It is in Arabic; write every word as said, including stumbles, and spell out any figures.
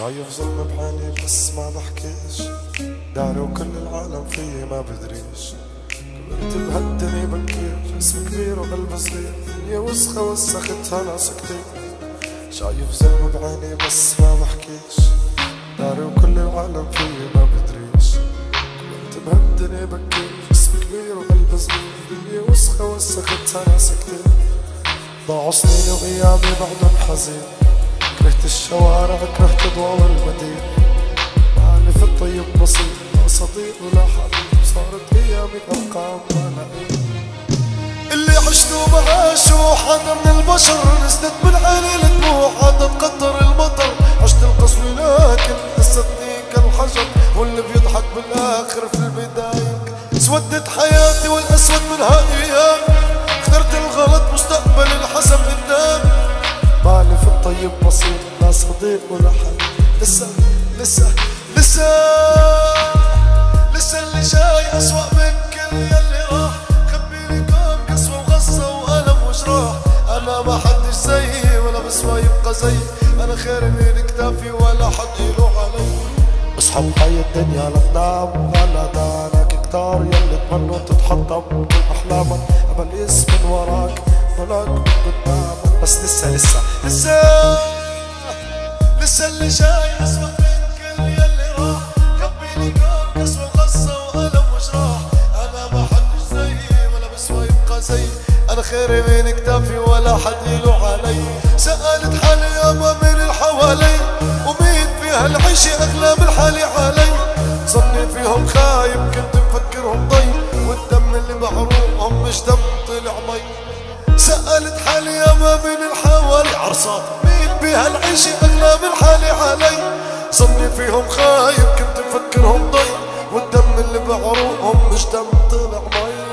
شايف ظلم بعيني بس ما بحكيش، داري وكل العالم فيي ما بدريش. كبرت بهالدنيا بكير، جسم كبير وقلب صغير، دنيا وسخة وسختها ناس كتير. شايف ظلم بعيني بس ما بحكيش، داري وكل العالم فيي ما بدريش. كبرت بهالدنيا بكير، جسم كبير وقلب صغير، دنيا وسخة وسختها ناس كتير. ضاعوا سنين وأيامي بعدهم حزين، كرهت الشوارع كرهت ضوء المدينة. مالي في الطيب بسيط، لا صديق ولا حبيب، صارت أيامي أرقام ملايين. اللي عشته ما عاشوا حدا من البشر، نزلت من عيني الدموع عادت قطر المطر. عشت القسوة لكن قصتني كالحجر، واللي بيضحك بالآخر في البداية. سودت حياتي والأسود منها أيام، اخترت الغلط مستقبل الحسن قدام. مالي في الطيب بسيط، لا صديق ولا حد. لسه لسه لسه لسه اللي جاي أسوأ من كل يلي راح. خبيلي كون قسوة وغصة وألم وجراح. أنا ما حدش زيي ولا بس ما يبقى زيي، أنا خير من كتافي ولا حد يلوح علي. اصحاب حي الدنيا لقدام ولا دانك كتار، يلي تمنوا تتحطم كل أحلامك. أمل اسم من وراك ملاك من قدامك. بس لسه لسه لسه لسه اللي جاي أسوأ من كل يلي راح. خبيلي كون قسوة وغصة وألم وجراح. أنا ما حدش زيي ولا بس ما يبقى زيي، أنا خيري من كتافي ولا حد يلوح علي. سألت حالي يابا من الحوالي، ومين في هالعيشة أغلى من حالي علي. ظني فيهم خايب كنت مفكرهم ضي، والدم اللي محروقهم مش دم طلع مي. سألت حالي يابا من الحوالي عرصات، مين بهالعيشة أغلى من حالي علي. ظني فيهم خايب كنت مفكرهم ضي، والدم اللي بعروقهم مش دم طلع مي.